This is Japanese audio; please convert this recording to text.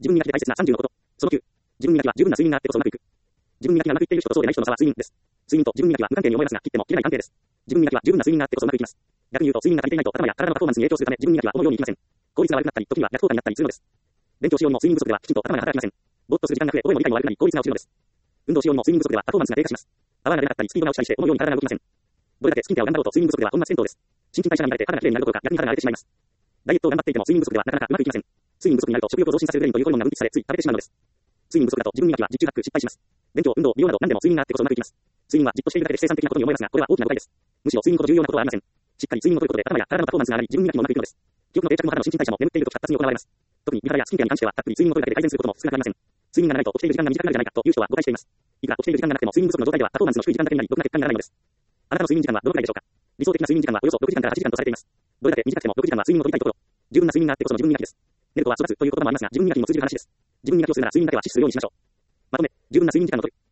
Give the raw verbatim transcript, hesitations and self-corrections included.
自分磨きで大切なさんじゅうのこと。そのきゅう。自分磨きは十分な睡眠があってこそうまくいく。自分磨きがうまくいっている人とそうでない人の差は睡眠です。睡眠と自分磨きは無関係に思えますが、切っても切れない関係です。自分磨きは十分な睡眠があってこそうまくいきます。逆に言うと、睡眠が足りていないと頭や体のパフォーマンスに影響するため、自分磨きは思うようにいきません。効率が悪くなったり、時には逆効果になったりするのです。勉強しようにも睡眠不足ではきちんと頭が働きません。ぼーっとする時間が増え、覚えも理解も悪くなり、効率が落ちるのです。運動しようにも睡眠不足ではパフォーマンスが低下します。泡が出なかったり、スピードが落ちたりして、思うように体が動きません。どれだけスキンケアを頑張ろうと睡眠不足では本末転倒です。新陳代謝が乱れて体がきれいになるどころか逆に体が荒れてしまいます。ダイエットを頑張っていても睡眠不足ではなかなかうまくいきません。睡眠不足になると食欲を増進させるレインというホルモンが分泌され、つい食べてしまうのです。睡眠不足だと自分磨きは実中学失敗します。勉強、運動、美容など何でも睡眠があってこそうまくいきます。睡眠はじっとしているだけで生産的なことに思えますが、これは大きな誤解です。むしろ睡眠ほど重要なことはありません。しっかり睡眠をとることで頭や体のパフォーマンスが上がり、自分磨きもうまくいくのです。記憶の定着も肌の新陳代謝も眠っているとき活発に行われます。特に美肌やスキンケアに関しては、たっぷり睡眠をとるだけで改善することも少なくありません。睡眠がないと起きている時間が短くなるじゃないかという人は誤解しています。いくら起きている時間がなくても睡眠不足の状態ではパフォーマンスの低い時間だけになり、ろくな結果にならないのです。あなたの睡眠時間はどのくらいでしょうか。理想的な睡眠時間はおよそろくじかんからはちじかんとされています。どれだけ短くてもろくじかんは睡眠をとりたいところ。十分な睡眠があってこその自分磨きです。寝るとは育つという言葉もありますが、自分磨きにも通じる話です。自分磨きをするなら睡眠だけは死守するようにしましょう。まとめ、十分な睡眠時間のとり。